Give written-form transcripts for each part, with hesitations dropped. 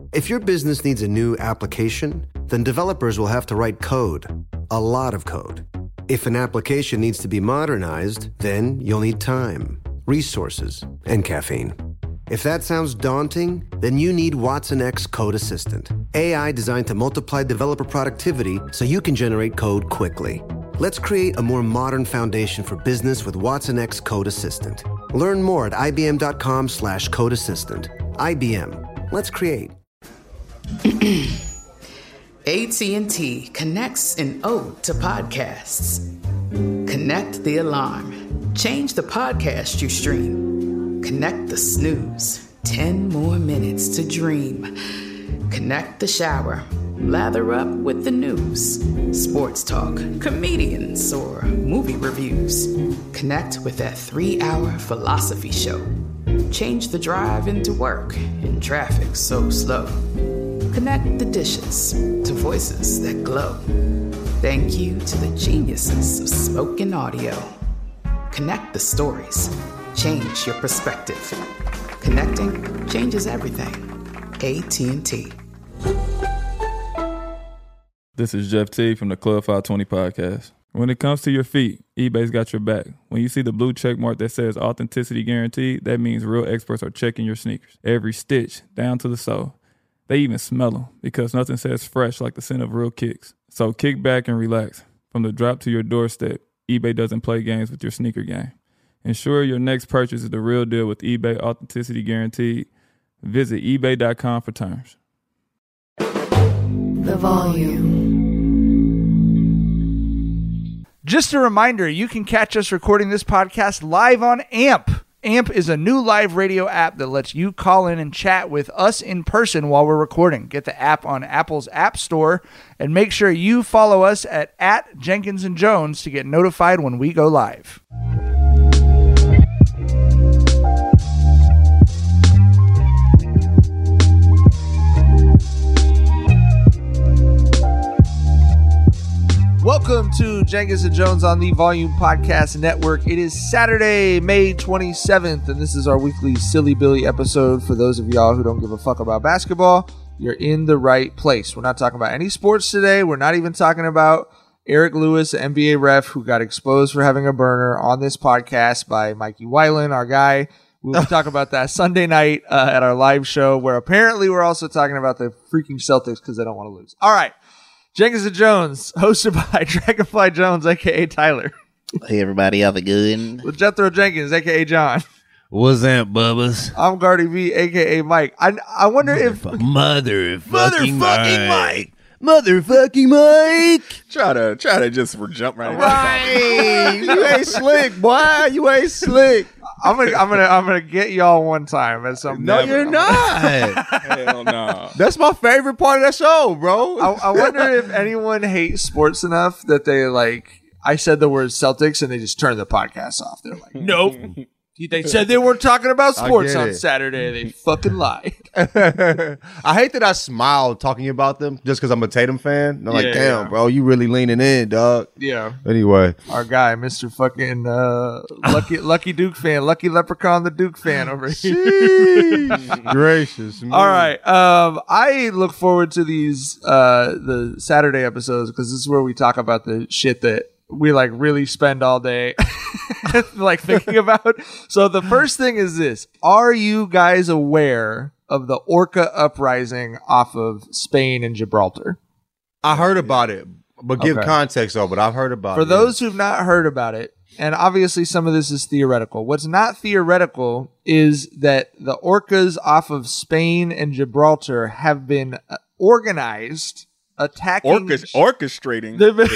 If your business needs a new application, then developers will have to write code. A lot of code. If an application needs to be modernized, then you'll need time, resources, and caffeine. If that sounds daunting, then you need Watson X Code Assistant. AI designed to multiply developer productivity so you can generate code quickly. Let's create a more modern foundation for business with Watson X Code Assistant. Learn more at ibm.com/code assistant. IBM. Let's create. AT&T connects an ode to podcasts. Connect the alarm. Change the podcast you stream. Connect the snooze. 10 more minutes to dream. Connect the shower. Lather up with the news. Sports talk, comedians, or movie reviews. Connect with that 3-hour philosophy show. Change the drive into work in traffic so slow. Connect the dishes to voices that glow. Thank you to the geniuses of spoken audio. Connect the stories. Change your perspective. Connecting changes everything. AT&T. This is Jeff T from the Club 520 podcast. When it comes to your feet, eBay's got your back. When you see the blue check mark that says authenticity guaranteed, that means real experts are checking your sneakers. Every stitch, down to the sole. They even smell them because nothing says fresh like the scent of real kicks. So kick back and relax. From the drop to your doorstep, eBay doesn't play games with your sneaker game. Ensure your next purchase is the real deal with eBay Authenticity Guaranteed. Visit ebay.com for terms. The Volume. Just a reminder, you can catch us recording this podcast live on AMP. AMP is a new live radio app that lets you call in and chat with us in person while we're recording. Get the app on Apple's App Store and make sure you follow us at Jenkins and Jones to get notified when we go live. Welcome to Jenkins and Jones on the Volume Podcast Network. It is Saturday, May 27th, and this is our weekly Silly Billy episode. For those of y'all who don't give a fuck about basketball, you're in the right place. We're not talking about any sports today. We're not even talking about Eric Lewis, the NBA ref, who got exposed for having a burner on this podcast by Mikey Weiland, our guy. We'll talk about that Sunday night at our live show, where apparently we're also talking about the freaking Celtics because they don't want to lose. All right. Jenkins and Jones, hosted by Dragonfly Jones, a.k.a. Tyler. Hey, everybody. Have a good. With Jethro Jenkins, a.k.a. John. What's up, Bubbas? I'm Gardy V, a.k.a. Mike. I wonder if... Motherfucking Mike. Motherfucking Mike. Try to just jump right in. Right. You ain't slick, boy. You ain't slick. I'm gonna get y'all one time at some. No, you're not. Hell no. That's my favorite part of that show, bro. I wonder if anyone hates sports enough that they like. I said the word Celtics and they just turned the podcast off. They're like, nope. They said they weren't talking about sports on Saturday. They fucking lied. I hate that I smiled talking about them just because I'm a Tatum fan. And I'm like, damn, bro, you really leaning in, dog. Yeah. Anyway. Our guy, Mr. fucking Lucky Duke fan. Lucky Leprechaun the Duke fan over here. Gracious. Man. All right. I look forward to these the Saturday episodes because this is where we talk about the shit that we like really spend all day like thinking about. So the first thing is this. Are you guys aware of the Orca uprising off of Spain and Gibraltar? I heard about it, but give context though, but I've heard about it. For those who've not heard about it, and obviously some of this is theoretical. What's not theoretical is that the orcas off of Spain and Gibraltar have been organized attacking orchestrating.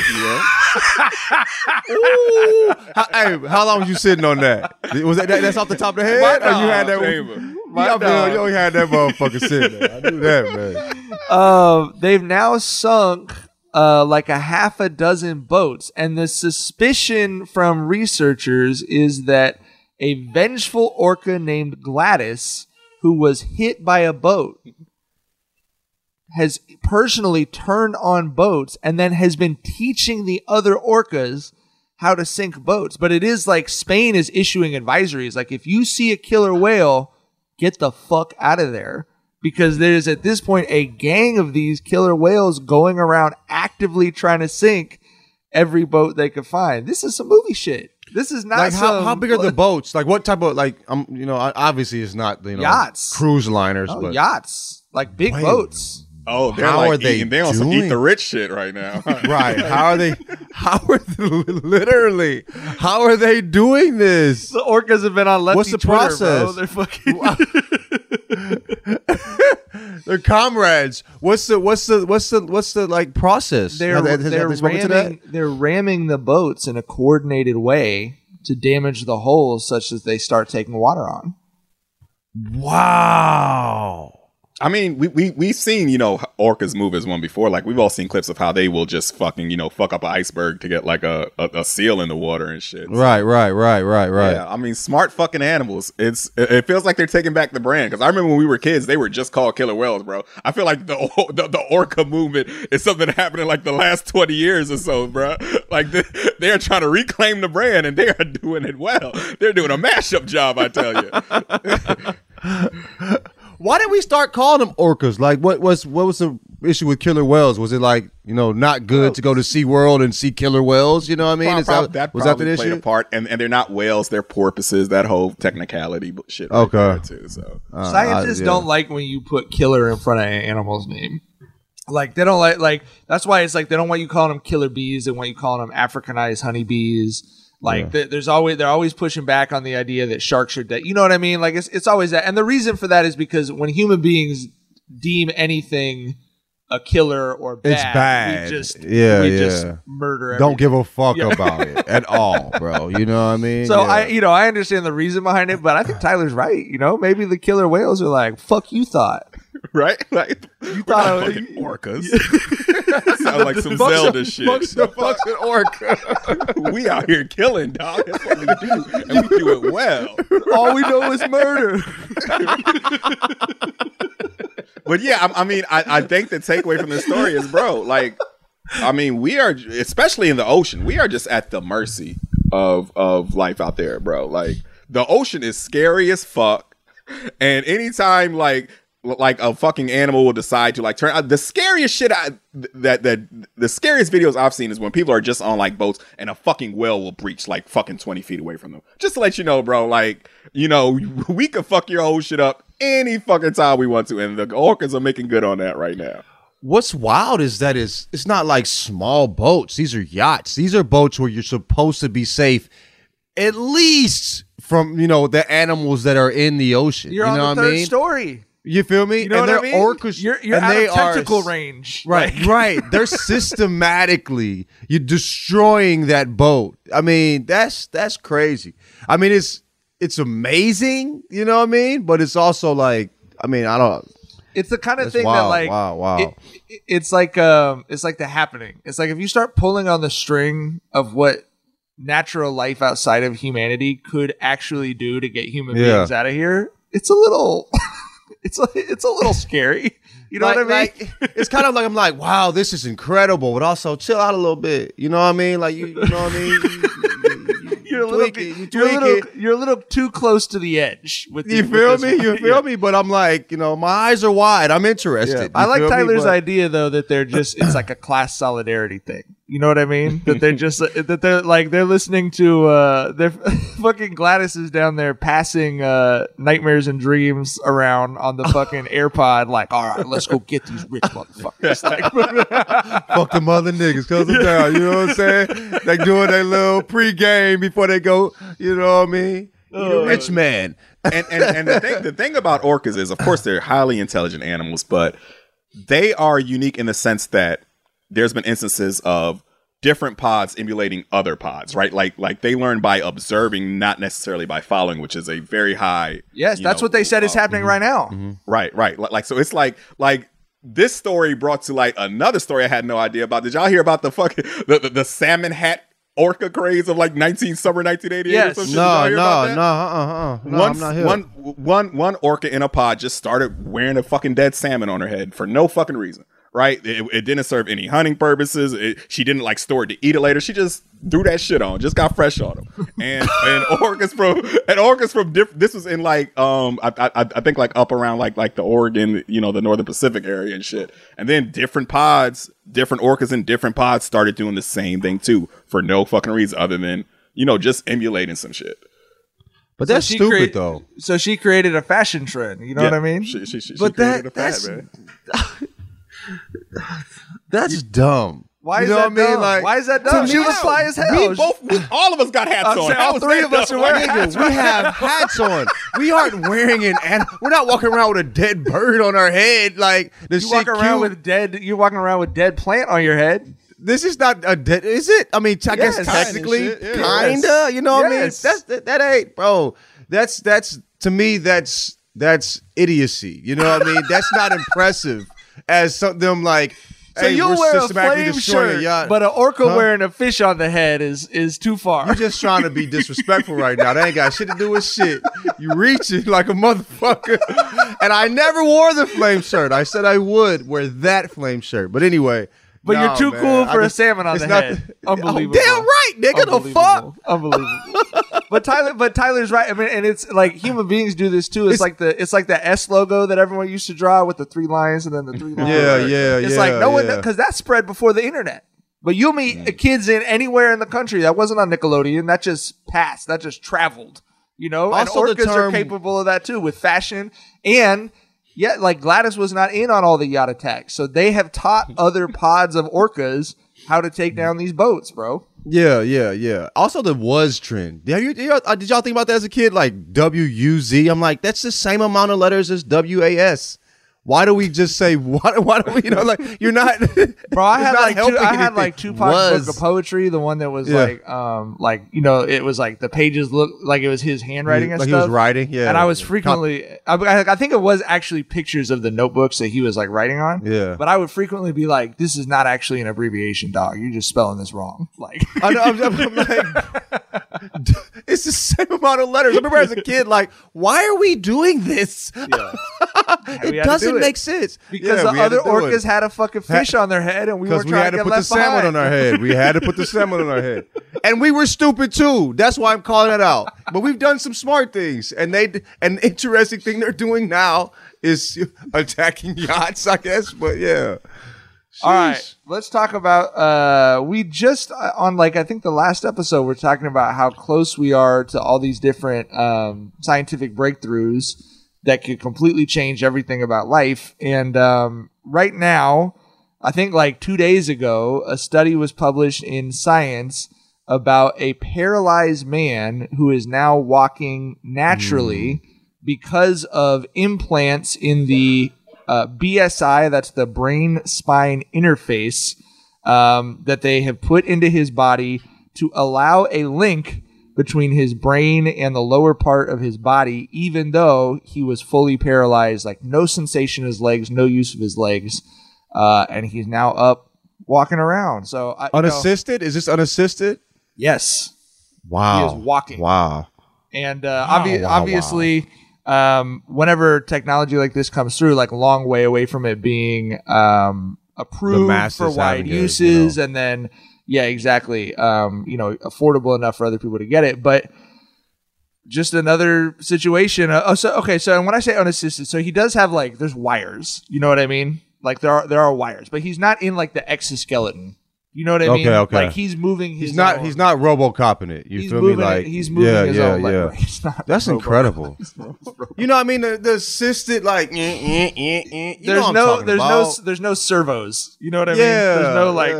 Hey, how long was you sitting on that? Was that's off the top of the head? Or you had that? You had that motherfucker sitting there. I knew that, man. They've now sunk like a half a dozen boats, and the suspicion from researchers is that a vengeful orca named Gladys, who was hit by a boat, has personally turned on boats and then has been teaching the other orcas how to sink boats. But it is like Spain is issuing advisories. Like, if you see a killer whale, get the fuck out of there because there's at this point a gang of these killer whales going around actively trying to sink every boat they could find. This is some movie shit. This is not like how big are the boats? Like what type of obviously it's not yachts, cruise liners, but yachts, like big boats. Oh, they're how like are they eating. They on some eat the rich shit right now. Right. How are they literally? How are they doing this? The orcas have been on Lefty What's the Twitter, process? Bro. They're fucking They're comrades. What's the like process? They're ramming the boats in a coordinated way to damage the hulls such that they start taking water on. Wow. I mean, we've seen, orcas move as one before. Like, we've all seen clips of how they will just fucking, fuck up an iceberg to get, like, a seal in the water and shit. So, right. Yeah, I mean, smart fucking animals. It feels like they're taking back the brand. Because I remember when we were kids, they were just called killer whales, bro. I feel like the orca movement is something that happened in, like, the last 20 years or so, bro. Like, they're trying to reclaim the brand, and they are doing it well. They're doing a mashup job, I tell you. Why did we start calling them orcas? Like, what was the issue with killer whales? Was it like, not good to go to SeaWorld and see killer whales? You know what I mean? Was that the issue? Played a part, and they're not whales, they're porpoises. That whole technicality shit. Right there too. So scientists don't like when you put killer in front of an animal's name. Like they don't like that's why it's like they don't want you calling them killer bees. They want you calling them Africanized honeybees. Like they're always pushing back on the idea that sharks are dead. You know what I mean? Like it's always that. And the reason for that is because when human beings deem anything a killer or bad, it's bad. We just murder everything. Don't give a fuck about it at all, bro. You know what I mean? So I understand the reason behind it, but I think Tyler's right. Maybe the killer whales are like, fuck you thought. Right? Like, you thought orcas. Sound like some Zelda shit. Fuck's an orca. We out here killing, dog. That's what we do. And we do it well. All we know is murder. But yeah, I think the takeaway from this story is, bro, like, we are, especially in the ocean, we are just at the mercy of life out there, bro. Like, the ocean is scary as fuck. And anytime, like a fucking animal will decide to like turn out the scariest shit the scariest videos I've seen is when people are just on like boats and a fucking whale will breach like fucking 20 feet away from them. Just to let you know, bro, like, we could fuck your whole shit up any fucking time we want to. And the orcas are making good on that right now. What's wild is that it's not like small boats. These are yachts. These are boats where you're supposed to be safe at least from, the animals that are in the ocean. You're on the third story. You feel me? You know and what I mean? Orcas, you're and out they of tentacle range. Right, right. They're systematically you're destroying that boat. That's crazy. It's amazing, you know what I mean? But it's also like, I don't. It's the kind of thing wild, that like wow. It's like the happening. It's like if you start pulling on the string of what natural life outside of humanity could actually do to get human beings out of here, it's a little it's a little scary. You know what I mean? It's kind of like I'm like, wow, this is incredible, but also chill out a little bit. You know what I mean? Like you know what I mean? You're a little too close to the edge. You feel me? But I'm like, my eyes are wide. I'm interested. I like Tyler's idea though that it's like a class solidarity thing. You know what I mean? That they're listening to their fucking Gladys is down there passing Nightmares and Dreams around on the fucking AirPod. Like, all right, let's go get these rich motherfuckers. Fuck them other niggas, close them down. You know what I'm saying? They doing their little pregame before they go. You know what I mean? Rich man. And the thing about orcas is, of course, they're highly intelligent animals, but they are unique in the sense that there's been instances of different pods emulating other pods, right? Like they learn by observing, not necessarily by following, which is a very high. Yes, that's what they said is happening right now. Mm-hmm. Right. Like, so it's like this story brought to light another story I had no idea about. Did y'all hear about the fucking the salmon hat orca craze of like summer 1988? Yes. Or some shit? No, I'm not here. One orca in a pod just started wearing a fucking dead salmon on her head for no fucking reason. right? It didn't serve any hunting purposes. She didn't like store it to eat it later. She just threw that shit on, just got fresh on them. And orcas from this was in like I think like up around like the Oregon, you know, the Northern Pacific area and shit. And then different orcas in different pods started doing the same thing too, for no fucking reason other than, you know, just emulating some shit. But that's stupid though. So she created a fashion trend. You know what I mean? She but created that's man. That's dumb. Why is you know that what I mean? dumb? Like, Why is that dumb? She was fly as hell. All of us got hats on. All three of us are wearing hats. We have hats on. We aren't wearing we're not walking around with a dead bird on our head. Like You walking around with dead plant on your head. This is not a dead, is it? I mean, I guess technically, kinda. You know what I mean? That ain't, bro. That's to me. That's idiocy. You know what I mean? That's not impressive. As them like. So hey, you'll wear a flame shirt, but an orca wearing a fish on the head is too far. You're just trying to be disrespectful right now. That ain't got shit to do with shit. You reaching like a motherfucker. And I never wore the flame shirt. I said I would wear that flame shirt. But anyway. But you're too cool for a salmon on the head. Unbelievable. Damn right, nigga. The fuck? Unbelievable. But Tyler's right. I mean, and it's like human beings do this too. It's like the S logo that everyone used to draw with the 3 lions and then the 3 lines. It's like no one, because that spread before the internet. But you'll meet kids in anywhere in the country that wasn't on Nickelodeon. That just passed. That just traveled. You know, also, and orcas are capable of that too with fashion and. Yeah, like Gladys was not in on all the yacht attacks, so they have taught other pods of orcas how to take down these boats, bro. Yeah. Also, the was trend. Did y'all think about that as a kid? Like WUZ. I'm like, that's the same amount of letters as WAS. Why do we just say why do we, you know, like you're not bro? I had like Tupac's book of poetry, the one that was like you know, it was like the pages looked like it was his handwriting and like stuff. He was writing, yeah. And I was frequently I think it was actually pictures of the notebooks that he was like writing on. Yeah. But I would frequently be like, this is not actually an abbreviation, dog. You're just spelling this wrong. Like I'm like it's the same amount of letters. I remember as a kid, like, why are we doing this? Yeah. It doesn't make sense because the other orcas had a fucking fish on their head, and we were trying to get left behind. Salmon on our head. We had to put the salmon on our head, and we were stupid too. That's why I'm calling it out. But we've done some smart things, and an interesting thing they're doing now is attacking yachts, I guess. But yeah. All right, let's talk about. We just on like I think the last episode we're talking about how close we are to all these different scientific breakthroughs that could completely change everything about life. And right now, I think like 2 days ago, a study was published in Science about a paralyzed man who is now walking naturally because of implants in the BSI, that's the brain-spine interface, that they have put into his body to allow a link between his brain and the lower part of his body, even though he was fully paralyzed, like no sensation in his legs, no use of his legs, and he's now up walking around. So unassisted? Is this unassisted? Yes. Wow. He is walking. Wow. And obviously, whenever technology like this comes through, like a long way away from it being approved for wide uses, and then. Yeah, exactly. You know, affordable enough for other people to get it, but just another situation. So when I say unassisted, so he does have like there's wires. You know what I mean? Like there are wires, but he's not in like the exoskeleton. You know what I mean? Okay. Like he's moving. He's not RoboCopping it. You feel me? Like he's moving his own. Yeah. That's incredible. You know what I mean? The assisted like. There's no servos. You know what I mean? There's no like.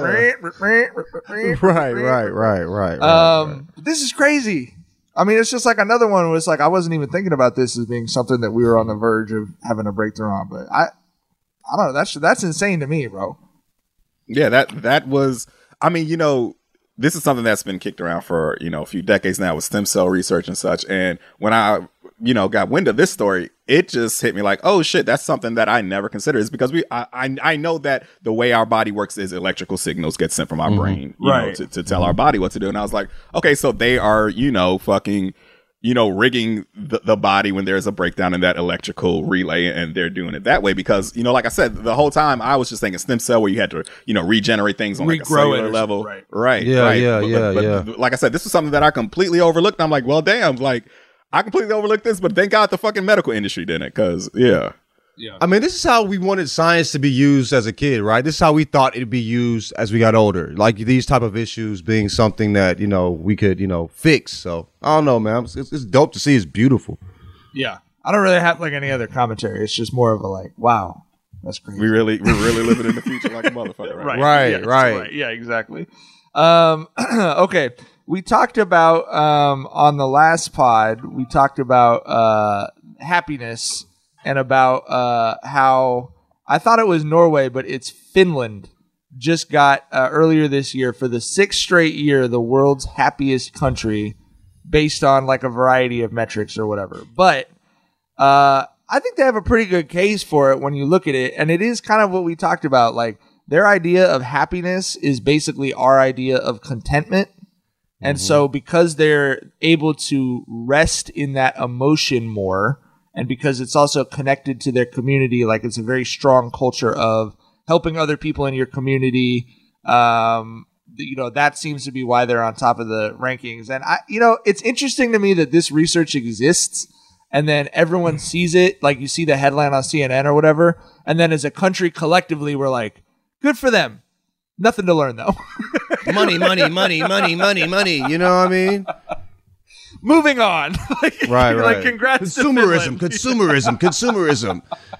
Right. This is crazy. I mean, it's just like another one was like I wasn't even thinking about this as being something that we were on the verge of having a breakthrough on, but I don't know. That's insane to me, bro. Yeah, that was. I mean, you know, this is something that's been kicked around for, you know, a few decades now with stem cell research and such. And when I, you know, got wind of this story, it just hit me like, oh shit, that's something that I never considered. It's because I know that the way our body works is electrical signals get sent from our brain, you know, to tell our body what to do. And I was like, okay, so they are, you know, fucking, rigging the body when there's a breakdown in that electrical relay, and they're doing it that way because, like I said, the whole time I was just thinking stem cell where you had to, regenerate things on like a cellular level. Right. But like I said, this was something that I completely overlooked. I'm like, well, damn, like I completely overlooked this, but thank God the fucking medical industry didn't, because Yeah. I mean, this is how we wanted science to be used as a kid, right? This is how we thought it'd be used as we got older. Like these type of issues being something that, we could, fix. So I don't know, man. It's dope to see. It's beautiful. Yeah. I don't really have like any other commentary. It's just more of a like, wow, that's crazy. We're really living in the future like a motherfucker, right? Right. Yeah, exactly. Okay. We talked about, on the last pod, we talked about, happiness. And about how I thought it was Norway, but it's Finland. Just got earlier this year for the 6th straight year the world's happiest country, based on like a variety of metrics or whatever. But I think they have a pretty good case for it when you look at it, and it is kind of what we talked about. Like their idea of happiness is basically our idea of contentment, and so because they're able to rest in that emotion more. And because it's also connected to their community, like it's a very strong culture of helping other people in your community. That seems to be why they're on top of the rankings. And it's interesting to me that this research exists, and then everyone sees it. Like you see the headline on CNN or whatever, and then as a country collectively, we're like, good for them. Nothing to learn though. Money. You know what I mean? Moving on. Right. Like, congrats. Consumerism.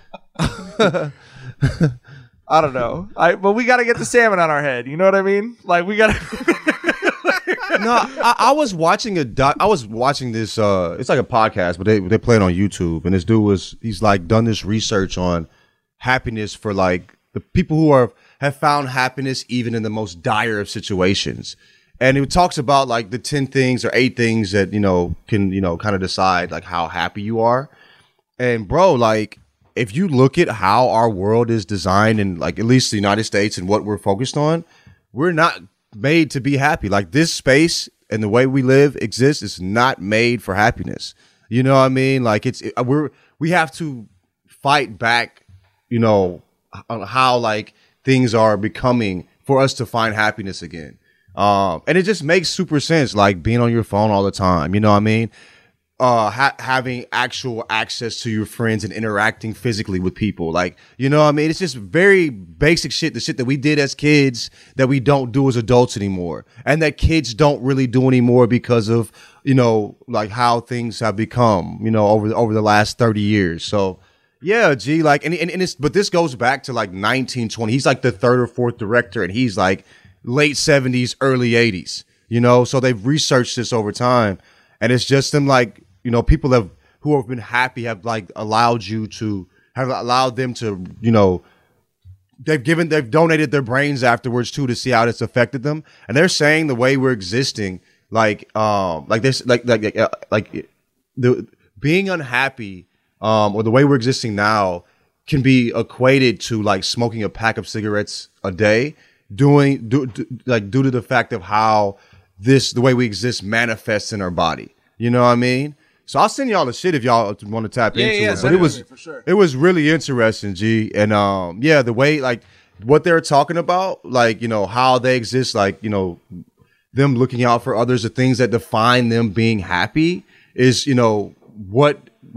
I don't know. But we got to get the salmon on our head. You know what I mean? Like we got to. No, I was watching I was watching this. It's like a podcast, but they play it on YouTube. And this dude he's like done this research on happiness for like the people who have found happiness even in the most dire of situations. And it talks about like the 10 things or 8 things that, can, kind of decide like how happy you are. And bro, like if you look at how our world is designed and like at least the United States and what we're focused on, we're not made to be happy. Like this space and the way we live exists is not made for happiness. You know what I mean? Like we have to fight back, on how like things are becoming for us to find happiness again. And it just makes super sense, like being on your phone all the time, you know what I mean? Having actual access to your friends and interacting physically with people, like, you know what I mean? It's just very basic shit, the shit that we did as kids that we don't do as adults anymore. And that kids don't really do anymore because of, like how things have become, over the last 30 years. So yeah, like, and it's, but this goes back to like 1920. He's like the 3rd or 4th director, and he's like late 70s, early 80s, so they've researched this over time, and it's just them like, people who have been happy have like allowed them to, they've donated their brains afterwards too to see how it's affected them, and they're saying the way we're existing, like the being unhappy, or the way we're existing now can be equated to like smoking a pack of cigarettes a day, due to the fact of how the way we exist manifests in our body. You know what I mean? So I'll send y'all the shit if y'all want to tap into it. But it was really interesting, G. And the way like what they're talking about, like, how they exist, like, them looking out for others, the things that define them being happy is, what's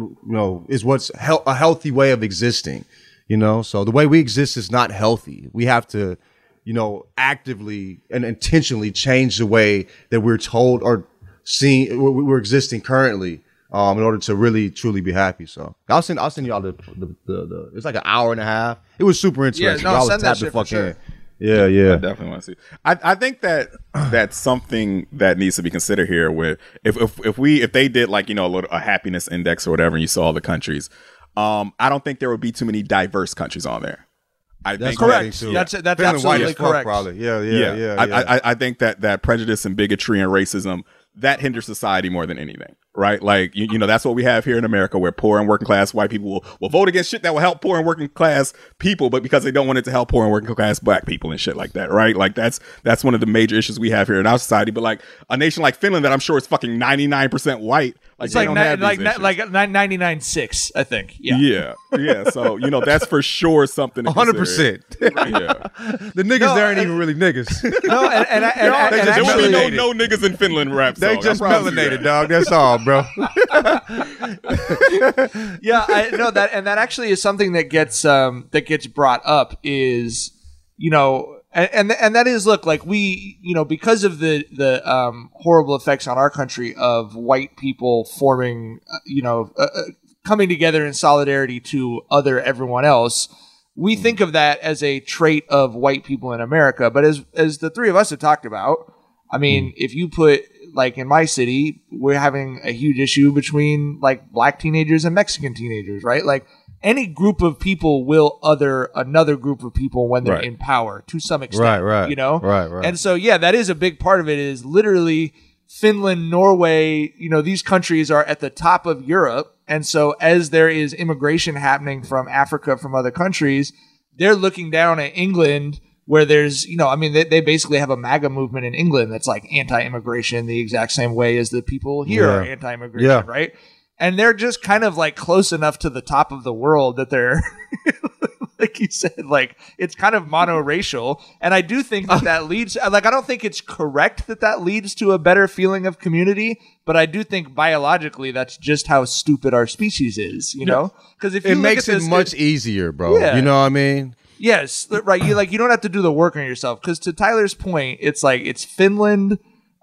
a healthy way of existing. So the way we exist is not healthy. We have to, actively and intentionally change the way that we're told or seeing we're existing currently, in order to really truly be happy. So I'll send y'all the it's like an hour and a half. It was super interesting. Yeah, send that shit for sure. Yeah. I definitely want to see. I think that's something that needs to be considered here. With if they did like a happiness index or whatever, and you saw all the countries, I don't think there would be too many diverse countries on there. That's correct. That's absolutely correct. Probably. Yeah. I think that prejudice and bigotry and racism that hinders society more than anything, right? Like that's what we have here in America, where poor and working class white people will vote against shit that will help poor and working class people, but because they don't want it to help poor and working class black people and shit like that, right? Like that's one of the major issues we have here in our society. But like a nation like Finland, that I'm sure is fucking 99% white, Like It's they like don't have these issues. 99.6, I think. Yeah. Yeah. So that's for sure something. to 100%. consider. Yeah. The niggas there ain't even really niggas. No, and They just There will be melanated. no niggas in Finland rap They song. just I promise you melanated, that. dog. That's all, bro. Yeah, I know that, and that actually is something that gets brought up is, and that is, look, like we, because of the horrible effects on our country of white people forming, coming together in solidarity to other everyone else. We think of that as a trait of white people in America, but as the three of us have talked about, I mean, if you put, like, in my city, we're having a huge issue between, like, black teenagers and Mexican teenagers, right? Like, any group of people will other another group of people when they're Right. in power to some extent, Right. Right. And so, yeah, that is a big part of it is literally Finland, Norway, these countries are at the top of Europe. And so as there is immigration happening from Africa, from other countries, they're looking down at England where there's, they basically have a MAGA movement in England that's like anti-immigration the exact same way as the people here are anti-immigration, Yeah. right? And they're just kind of like close enough to the top of the world that they're, like you said, like it's kind of monoracial. And I do think that leads, like, I don't think it's correct that leads to a better feeling of community, but I do think biologically that's just how stupid our species is, Because if you It look makes at it this, much easier, bro. Yeah. You know what I mean? Yes, right. You don't have to do the work on yourself because to Tyler's point, it's like it's Finland,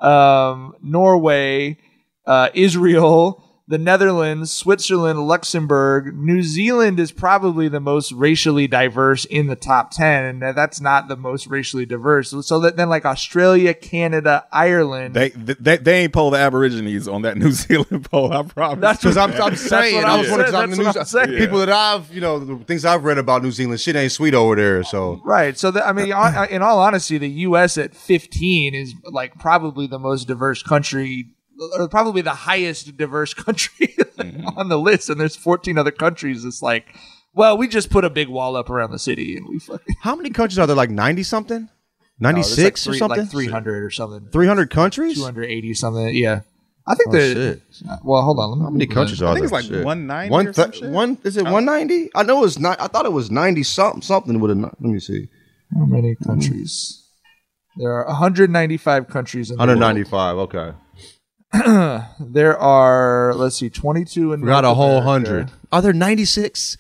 Norway, Israel, the Netherlands, Switzerland, Luxembourg. New Zealand is probably the most racially diverse in the top 10, and that's not the most racially diverse. So that then like Australia, Canada, Ireland. They ain't poll the Aborigines on that New Zealand poll. I promise. That's Because I'm That's saying, what I I'm was wondering, saying. 'cause That's what I'm saying. people that I've, the things I've read about New Zealand, shit ain't sweet over there. So Right. So, in all honesty, the U.S. at 15 is like probably the most diverse country, or probably the highest diverse country on the list. And there's 14 other countries. It's like, well, we just put a big wall up around the city and we fucking how many countries are there? Like 90 something, 96 or something, like 300 or something, 300 countries. 280 something. Yeah. I think Shit. well, hold on. Let me How many Google countries that. are I think there? it's like Shit. 190 or some shit. Is it 190? I know it's not. I thought it was 90 something with a. Let me see. How many countries? There are 195 countries in the world. 195. Okay. There are, let's see, 22 in We got North a whole America. 100. Are there 96?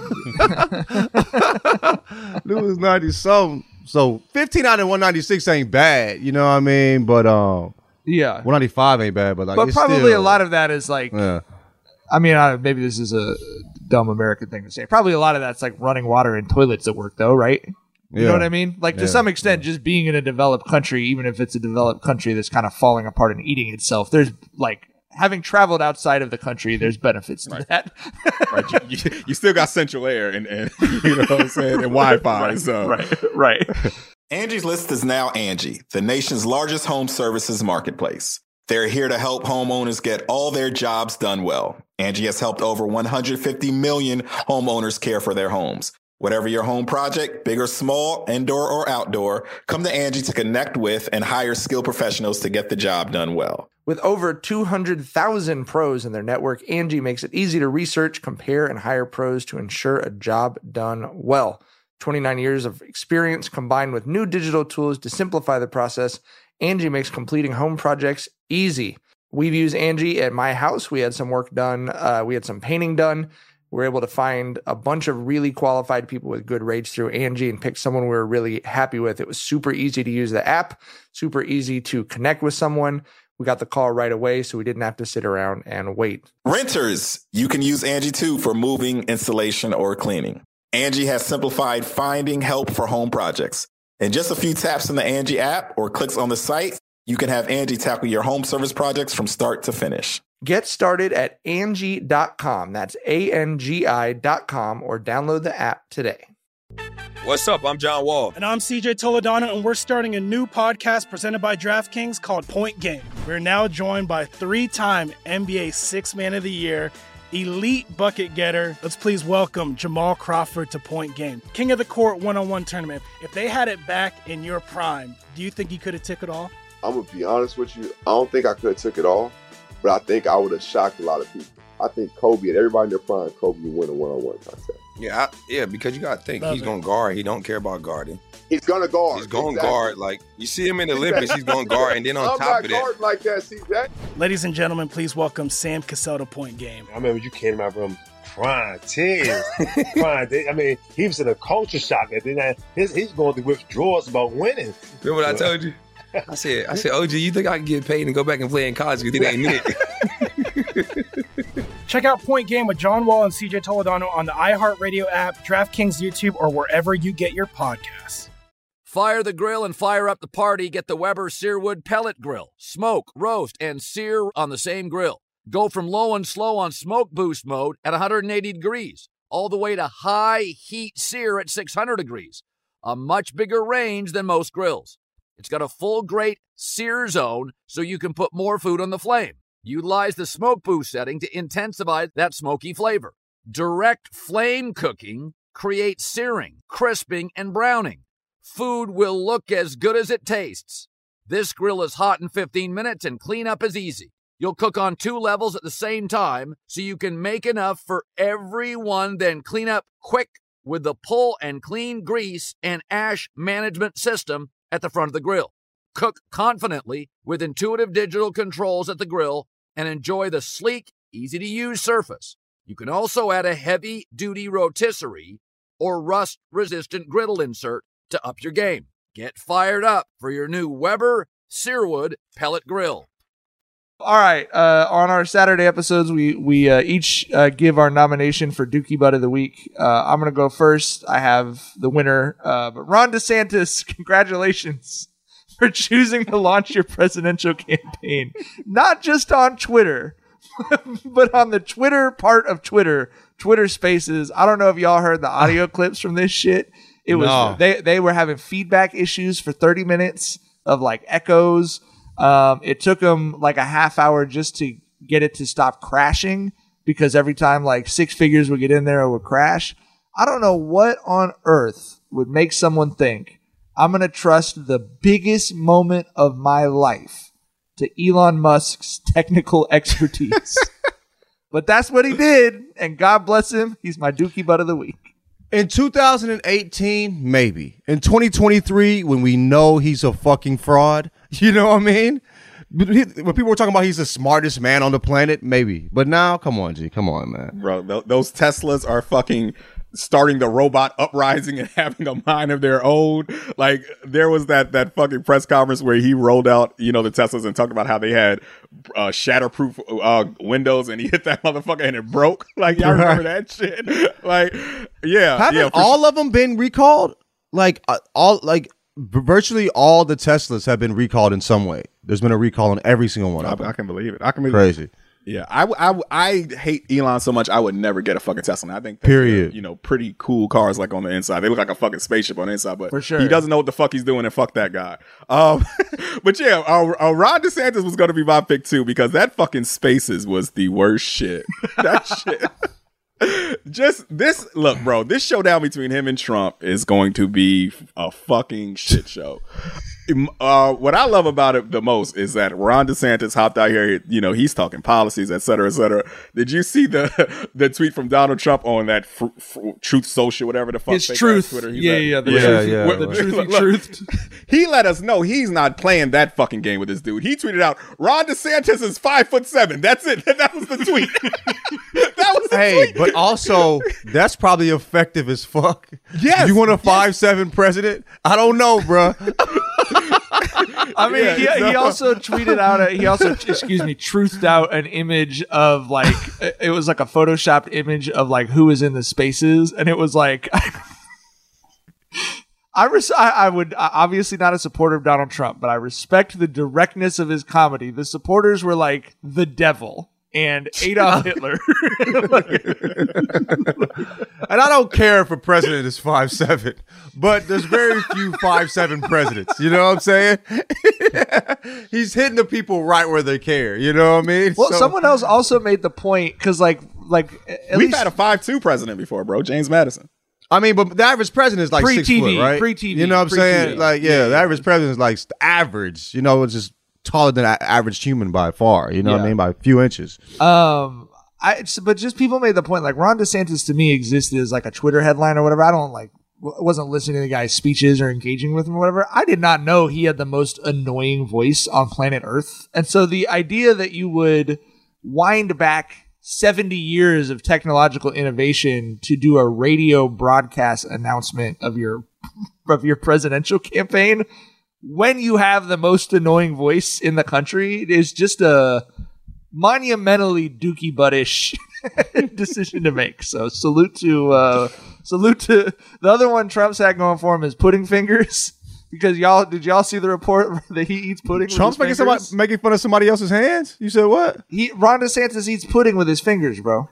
There was 90 something. So 15 out of 196 ain't bad. You know what I mean? But Yeah. 195 ain't bad. But like, But it's probably still, a lot of that is like, Yeah. I mean, maybe this is a dumb American thing to say. Probably a lot of that's like running water in toilets at work, though, right? You Yeah. know what I mean? Like, to Yeah. some extent, just being in a developed country, even if it's a developed country that's kind of falling apart and eating itself, there's like, having traveled outside of the country, there's benefits to that. Right. You still got central air and you know what I'm saying, and Wi-Fi. So right. Angie's List is now Angie, the nation's largest home services marketplace. They're here to help homeowners get all their jobs done well. Angie has helped over 150 million homeowners care for their homes. Whatever your home project, big or small, indoor or outdoor, come to Angie to connect with and hire skilled professionals to get the job done well. With over 200,000 pros in their network, Angie makes it easy to research, compare, and hire pros to ensure a job done well. 29 years of experience combined with new digital tools to simplify the process, Angie makes completing home projects easy. We've used Angie at my house. We had some work done. We had some painting done. We were able to find a bunch of really qualified people with good rates through Angie and pick someone we were really happy with. It was super easy to use the app, super easy to connect with someone. We got the call right away, so we didn't have to sit around and wait. Renters, you can use Angie too for moving, installation, or cleaning. Angie has simplified finding help for home projects. In just a few taps in the Angie app or clicks on the site, you can have Angie tackle your home service projects from start to finish. Get started at Angie.com. That's ANGI.com, or download the app today. What's up? I'm John Wall. And I'm CJ Toledano, and we're starting a new podcast presented by DraftKings called Point Game. We're now joined by three-time NBA Sixth Man of the Year, elite bucket getter. Let's please welcome Jamal Crawford to Point Game. King of the Court one-on-one tournament. If they had it back in your prime, do you think you could have took it all? I'm going to be honest with you. I don't think I could have took it all. but I think I would have shocked a lot of people. I think Kobe and everybody in their prime, Kobe would win a one-on-one contest. Yeah, because you got to think, he's going to guard. He don't care about guarding. He's going to guard. He's going to guard. Like, you see him in the Olympics, he's going to guard. And then on top of that. Like that, CJ. Ladies and gentlemen, please welcome Sam Cassell to Point Game. I remember you came to my room crying, tears, crying. I mean, he was in a culture shock. And then he's going through withdrawals about winning. Remember what I told you? I said, OG, you think I can get paid and go back and play in college because it ain't it? Check out Point Game with John Wall and CJ Toledano on the iHeartRadio app, DraftKings YouTube, or wherever you get your podcasts. Fire the grill and fire up the party. Get the Weber Searwood Pellet Grill. Smoke, roast, and sear on the same grill. Go from low and slow on smoke boost mode at 180 degrees, all the way to high heat sear at 600 degrees. A much bigger range than most grills. It's got a full grate sear zone so you can put more food on the flame. Utilize the smoke boost setting to intensify that smoky flavor. Direct flame cooking creates searing, crisping, and browning. Food will look as good as it tastes. This grill is hot in 15 minutes and cleanup is easy. You'll cook on 2 levels at the same time so you can make enough for everyone, then clean up quick with the pull and clean grease and ash management system at the front of the grill. Cook confidently with intuitive digital controls at the grill and enjoy the sleek, easy-to-use surface. You can also add a heavy-duty rotisserie or rust-resistant griddle insert to up your game. Get fired up for your new Weber Searwood Pellet Grill. All right. On our Saturday episodes, we each give our nomination for Dookie Butt of the Week. I'm going to go first. I have the winner. But Ron DeSantis, congratulations for choosing to launch your presidential campaign, not just on Twitter, but on the Twitter part of Twitter Spaces. I don't know if y'all heard the audio clips from this shit. It was they were having feedback issues for 30 minutes of like echoes. It took them like a half hour just to get it to stop crashing because every time like 6 figures would get in there, it would crash. I don't know what on earth would make someone think I'm going to trust the biggest moment of my life to Elon Musk's technical expertise. But that's what he did, and God bless him. He's my Dookie Butt of the Week. In 2018, maybe. In 2023, when we know he's a fucking fraud, you know what I mean? When people were talking about he's the smartest man on the planet, maybe. But now, come on, G. Come on, man. Bro, those Teslas are fucking starting the robot uprising and having a mind of their own. Like, there was that fucking press conference where he rolled out, the Teslas and talked about how they had shatterproof windows, and he hit that motherfucker and it broke. Like, y'all remember that shit? Like, yeah. Haven't all of them been recalled? Virtually all the Teslas have been recalled in some way. There's been a recall on every single one of them. I can believe it. Crazy. Yeah, I hate Elon so much. I would never get a fucking Tesla. I think period. Pretty cool cars like on the inside. They look like a fucking spaceship on the inside, but for sure, he doesn't know what the fuck he's doing, and fuck that guy. But yeah, Ron DeSantis was going to be my pick too because that fucking Spaces was the worst shit. That shit. Just this look, bro. This showdown between him and Trump is going to be a fucking shit show. What I love about it the most is that Ron DeSantis hopped out here. He's talking policies, et cetera, et cetera. Did you see the tweet from Donald Trump on that Truth Social, whatever the fuck? His Truth. Twitter The Truth. He let us know he's not playing that fucking game with this dude. He tweeted out, Ron DeSantis is 5'7". That's it. That was the tweet. That was the tweet. But also, that's probably effective as fuck. Yes. You want a 5'7" president? I don't know, bro. I mean, he also tweeted out, truthed out an image of like, it was like a photoshopped image of like who was in the Spaces. And it was like, I would obviously not a supporter of Donald Trump, but I respect the directness of his comedy. The supporters were like the devil and Adolf Hitler. And I don't care if a president is 5'7", but there's very few 5'7" presidents. You know what I'm saying? He's hitting the people right where they care. You know what I mean? Well, someone else also made the point because we've had a 5'2" president before, bro. James Madison. I mean, but the average president is like 6 foot, right? Pre-TV. You know what I'm saying? Like, the average president is like average. It's just taller than an average human by far. You know what I mean? By a few inches. But just people made the point, like Ron DeSantis to me existed as like a Twitter headline or whatever. I don't wasn't listening to the guy's speeches or engaging with him or whatever. I did not know he had the most annoying voice on planet Earth. And so the idea that you would wind back 70 years of technological innovation to do a radio broadcast announcement of your presidential campaign when you have the most annoying voice in the country is just a monumentally dookie buttish decision to make. So salute to the other one Trump's had going for him is pudding fingers. Because did y'all see the report that he eats pudding? Trump's with his fingers? making fun of somebody else's hands? You said what? Ron DeSantis eats pudding with his fingers, bro.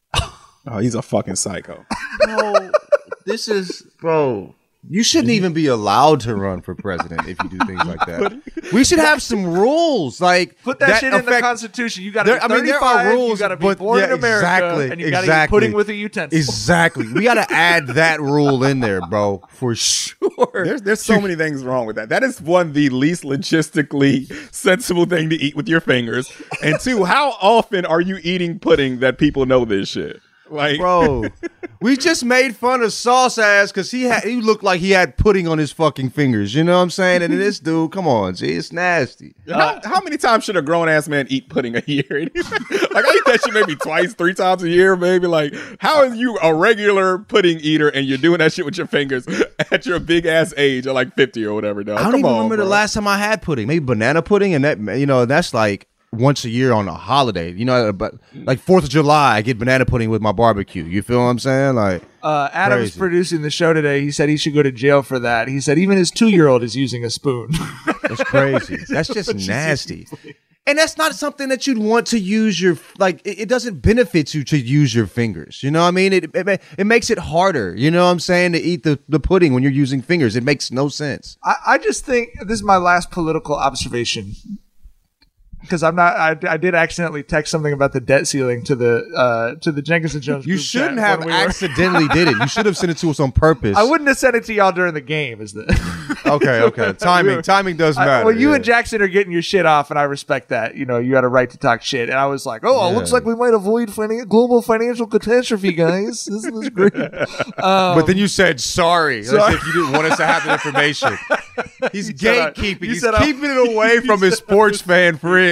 Oh, he's a fucking psycho. Bro, this is you shouldn't even be allowed to run for president if you do things like that. We should have some rules. Like put that shit in the Constitution. You got to be 35. There are rules. You got to be born in America, and you got to eat pudding with a utensil. Exactly. We got to add that rule in there, bro, for sure. There's so many things wrong with that. That is one, the least logistically sensible thing to eat with your fingers, and two, how often are you eating pudding that people know this shit? Like, bro, we just made fun of Sauce Ass because he looked like he had pudding on his fucking fingers. You know what I'm saying? And this dude, come on, G, it's nasty. How many times should a grown ass man eat pudding a year? Like, I eat that shit maybe twice, 3 times a year, maybe. Like, how are you a regular pudding eater and you're doing that shit with your fingers at your big ass age of like 50 or whatever, dog? I don't even remember the last time I had pudding. Maybe banana pudding, and that, you know, that's like once a year on a holiday, you know, but like 4th of July, I get banana pudding with my barbecue. You feel what I'm saying? Like, Adam's producing the show today. He said he should go to jail for that. He said even his 2-year-old is using a spoon. That's crazy. That's just nasty. And that's not something that you'd want to use your, like, it doesn't benefit you to use your fingers. You know what I mean? It makes it harder, you know what I'm saying, to eat the pudding when you're using fingers. It makes no sense. I just think this is my last political observation. Because I did accidentally text something about the debt ceiling to the Jenkins and Jones. You group shouldn't chat have when we accidentally did it. You should have sent it to us on purpose. I wouldn't have sent it to y'all during the game. Is the okay? Timing does matter. Well, you and Jackson are getting your shit off, and I respect that. You know, you had a right to talk shit, and I was like, it looks like we might avoid global financial catastrophe, guys. This is great. But then you said sorry, as if you didn't want us to have the information. He's gatekeeping. He's keeping it away from his sports fan friends.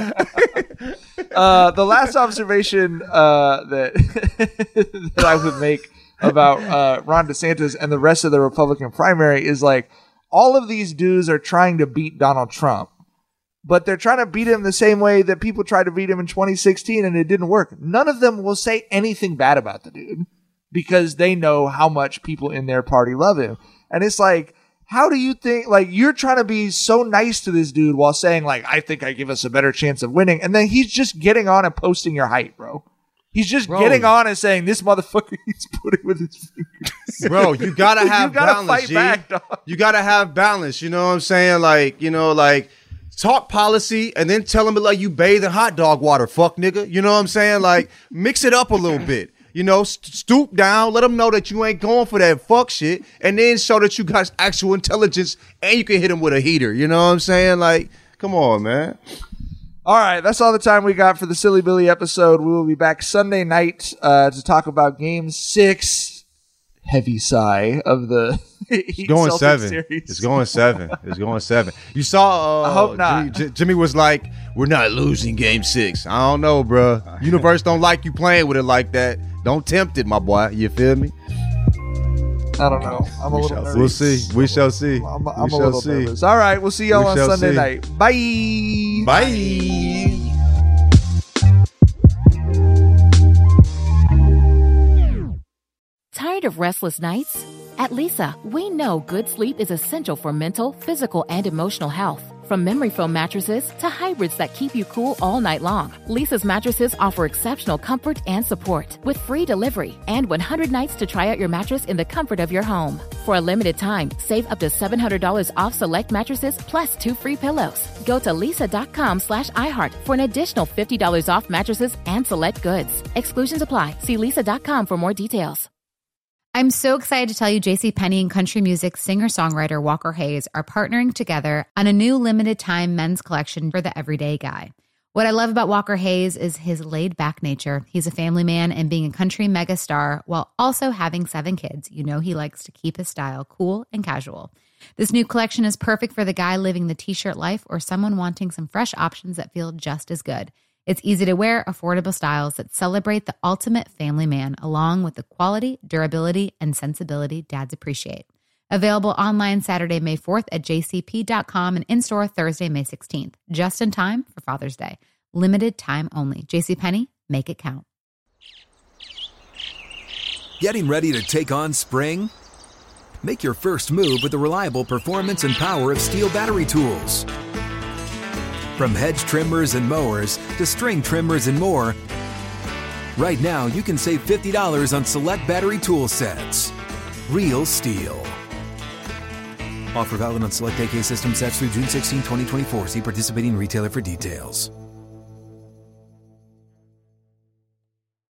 The last observation that I would make about Ron DeSantis and the rest of the Republican primary is like all of these dudes are trying to beat Donald Trump, but they're trying to beat him the same way that people tried to beat him in 2016 and it didn't work. None of them will say anything bad about the dude because they know how much people in their party love him. And it's like, how do you think, like, you're trying to be so nice to this dude while saying, like, I think I give us a better chance of winning. And then he's just getting on and posting your height, bro. He's just getting on and saying, this motherfucker he's putting with his fingers. Bro, you got to have balance, fight G. back, dog. You got to have balance. You know what I'm saying? Like, you know, like, talk policy and then tell him like you bathe in hot dog water, fuck nigga. You know what I'm saying? Like, mix it up a little bit. You know, stoop down, let them know that you ain't going for that fuck shit, and then show that you got actual intelligence and you can hit them with a heater. You know what I'm saying? Like, come on, man. All right, that's all the time we got for the Silly Billy episode. We will be back Sunday night to talk about Game 6. Heavy sigh of the It's going Celtics 7. series. It's going 7. It's going 7. You saw I hope not. Jimmy was like, we're not losing Game 6. I don't know, bro. Universe don't like you playing with it like that. Don't tempt it, my boy. You feel me? I don't know. I'm a little nervous. We'll see. We shall see. I'm a little nervous. All right, we'll see y'all on Sunday night. Bye. Bye. Tired of restless nights? At Leesa, we know good sleep is essential for mental, physical, and emotional health. From memory foam mattresses to hybrids that keep you cool all night long, Leesa's mattresses offer exceptional comfort and support with free delivery and 100 nights to try out your mattress in the comfort of your home. For a limited time, save up to $700 off select mattresses plus 2 free pillows. Go to leesa.com/iHeart for an additional $50 off mattresses and select goods. Exclusions apply. See leesa.com for more details. I'm so excited to tell you JCPenney and country music singer-songwriter Walker Hayes are partnering together on a new limited-time men's collection for the everyday guy. What I love about Walker Hayes is his laid-back nature. He's a family man, and being a country megastar while also having 7 kids, you know he likes to keep his style cool and casual. This new collection is perfect for the guy living the t-shirt life or someone wanting some fresh options that feel just as good. It's easy to wear, affordable styles that celebrate the ultimate family man, along with the quality, durability, and sensibility dads appreciate. Available online Saturday, May 4th at jcp.com and in-store Thursday, May 16th. Just in time for Father's Day. Limited time only. JCPenney, make it count. Getting ready to take on spring? Make your first move with the reliable performance and power of Steel battery tools. From hedge trimmers and mowers to string trimmers and more, right now you can save $50 on select battery tool sets. Real Steel. Offer valid on select AK system sets through June 16, 2024. See participating retailer for details.